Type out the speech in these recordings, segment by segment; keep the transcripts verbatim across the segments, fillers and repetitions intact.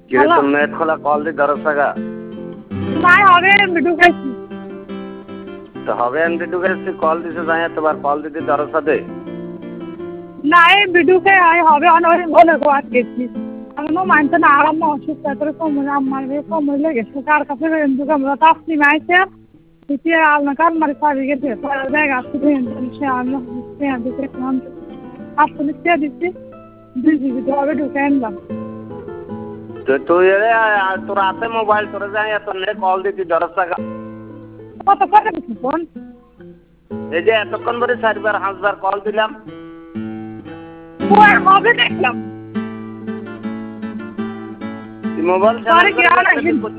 কিরে তোর নেট খোলা কল দি ধরছ গা নাই হবে এমবি ঢুকাইছি তো হবে এমবি ঢুকাইছি কল দিছে যাই এতবার কল দিতে ধরছ দে নাই এমবি ঢুকে আই হবে অনেক বলে গোয়াত গেছি আমি নো মানতে না আরাম অসুস্থ করে সময় আমার সময় লেগেছে কার কাছে এমবি আমরা তাসনি মাইছে ইতি আলনা কার মারি পাবি গেছে পরে জায়গা আছে সে আমি সে আমি দেখলাম আপনি কে দিছি দুই জিবি হবে ঢুকে আনলাম তো তুই এরে তোর হাতে মোবাইল তোর যাই এত নে কল দিতে ধরছ গা কত করে দিছি ফোন এই যে এতক্ষণ ধরে চারবার হাজার কল দিলাম ওই হবে দেখলাম তুই মোবাইল আরে কি আর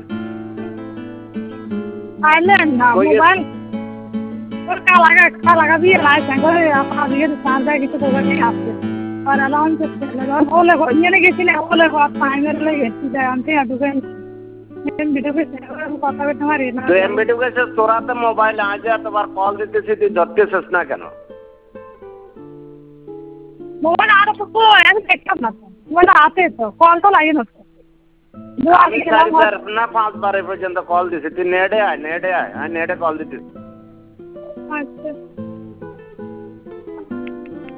আইলেন না মোবাইল ওর কালাগা কালাগা দিয়ে লাইসেন্স করে আপা দিয়ে সান্দা কিছু করে নিয়ে আসছে আর আলাম তো ওলে নিয়ে গেছিলে ওলে বাত ফাইনাল গেছি তাই আনতে ঢুকেন এমবি ঢুকে কথা বলতে পারি না তুই এমবি ঢুকেছিস তোর হাতে মোবাইল আজ এতবার কল দিতেছিস তুই ধরতেছিস না কেন মোবাইল আর তো কই আমি দেখতাম না মোবাইল আছে তো কল তো লাগে না আমি চারবার না পাঁচবার পর্যন্ত কল দিছি তুই নেটে আয় নেটে আয় হ্যাঁ নেটে কল দিতেছিস